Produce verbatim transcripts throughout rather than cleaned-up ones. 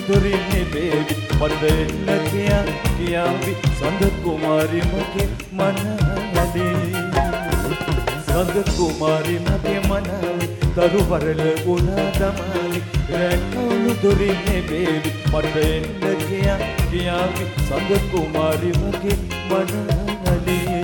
දුරින් නෙබේවි මට එන්න කියා කියාවි සඳ කුමාරි මගේ මනවලේ සඳ කුමාරි මගේ මනවලේ දරු වරල උනා දමාලි රැකවුණු දුරින් නෙබේවි මට එන්න කියා කියාවි සඳ කුමාරි මගේ මනවලේ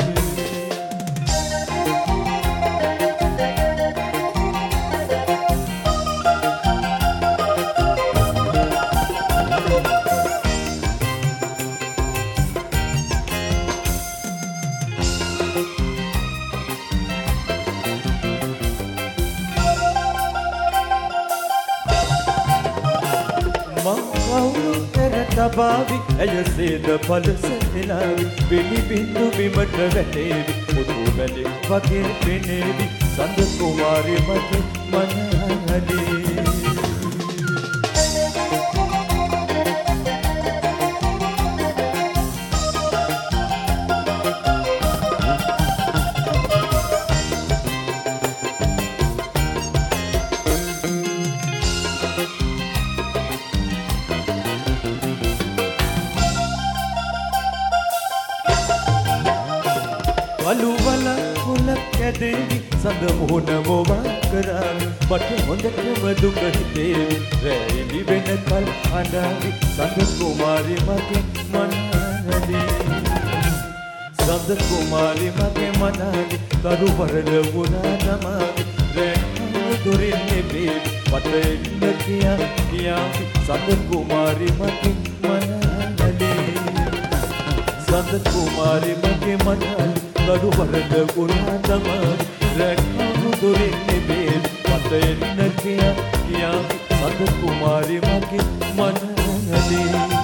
තබාවි ඇයසේද පලසෙලාවි පිළි බින්දු බිමට වැටේවි මුතු වැලි වගේ පෙනේවි සඳ කුමාරි මගේ මනහලේ වලුවල කුලක් ඇදේවි සඳ මුහුණ මොවා කරාවි මට හොඳටම දුක හිතේවි රැයිලි වෙනකල් අඬාවි සඳ කුමාරි මගේ මනහලේ සඳ කුමාරි මගේ මනහලේ දරු වරල වුණා නමාවි රැකවුණු දුරින් නෙබේවි මට එන්න කියා කියාවි සඳ කුමාරි මගේ මනහලේ සඳ කුමාරි මගේ මනහලේ දරු වරල වුණා දමාලි රැකවුණු දුරින් නෙබේවි මට එන්න කියා කියාවි සඳ කුමාරි මගේ මනහලේ